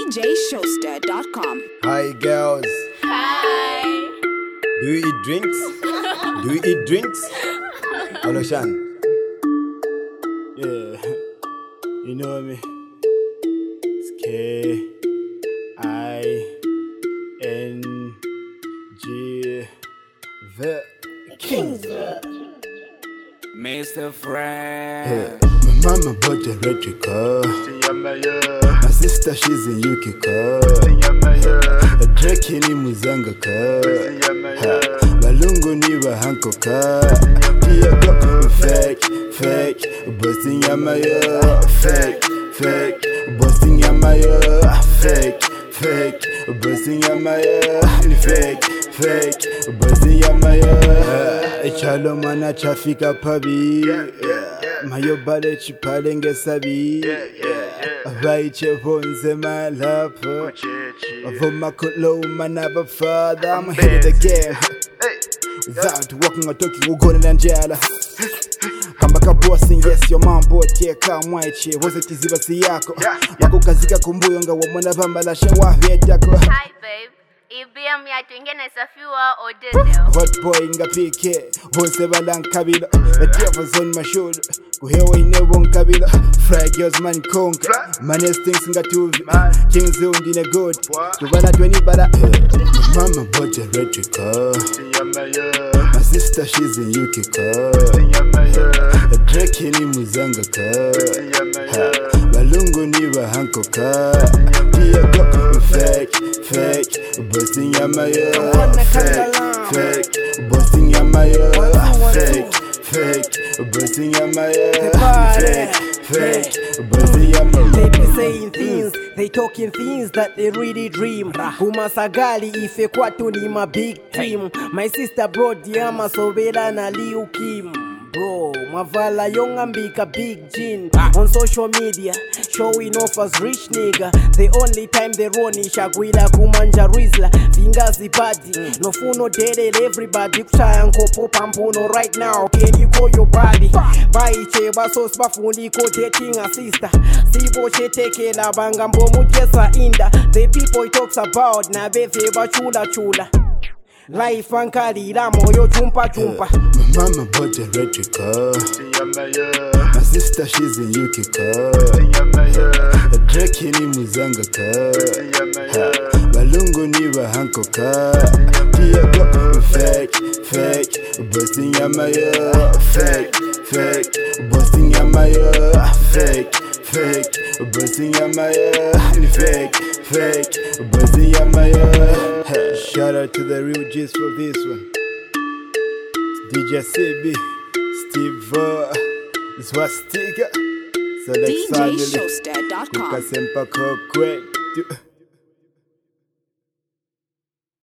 DJShowster.com. Hi girls, Hi. do you eat drinks? Do you eat drinks? Aloshan. Yeah, you know me. It's K-I-N-G, the Kings. Mr. Frank. My mama bought a electric car. My sister, she's in UK car. A Drake ni muzanga car. Balungu ni bahanko car. Fake, busting yamaya. Fake, busting yamaya. Fake, busting yamaya. Fake, busting yamaya. Echalo mana chafika pabi. Mayo bale chipale ngesabi. Avaiche vonze malapa. Avoma kolo manaba father. I'm ahead of the game. Without walking or talking, we're going to Angela. Come back up bossing, yes, your mom bought here, come white chair. Was it easy to see yako? Wako kazika kumbuyonga wa mwana bambala shewa yako. Hi babe. IBM ya tuingene safiwa or diesel. Hot boy nga PK, honse balang kabila. The devil's on my shoulder. Kuhewa inewo nkabila. Fry girls man konka. Manes things nga tuvi. Kings undi ne good. Kubala 20 bala. Mama bought a electric car. My sister, she's in UK car. A Drake ni muzanga car. Balungu ni bahanko car. Fake, busting yamaya. Fake, busting yamaya. Fake, busting yamaya. Fake, busting yamaya. They be saying things, they talking things that they really dream. Kumasagali ife kwatu ni my big team. My sister brought Diama Sobela na Liu Kim. Bro, Mavala Yongambika big gin. On social media, showing off as rich nigga. The only time they run is Shagwila Kumanja Rizla. Fingers the body, no funo dead everybody. Try and kopo pampuno right now. Can you call your body? Buy cheba so spafundi ko taking a sister. Sibo che take la bangambo mujesa inda. The people he talks about na befe ba chula. Life ankali la moyo chumpa. My mama bought a electric car. My sister, she's in UK car. A Drake ni muzanga car. Balungu ni bahanko car. Fake, busting yamaya. Fake, busting yamaya. Fake, busting yamaya. Fake, busting yamaya. Shout out to the real G's for this one. DJ CB, Steve, Swastika, so next family, DJShowster.com. Kukasempa Kokwe.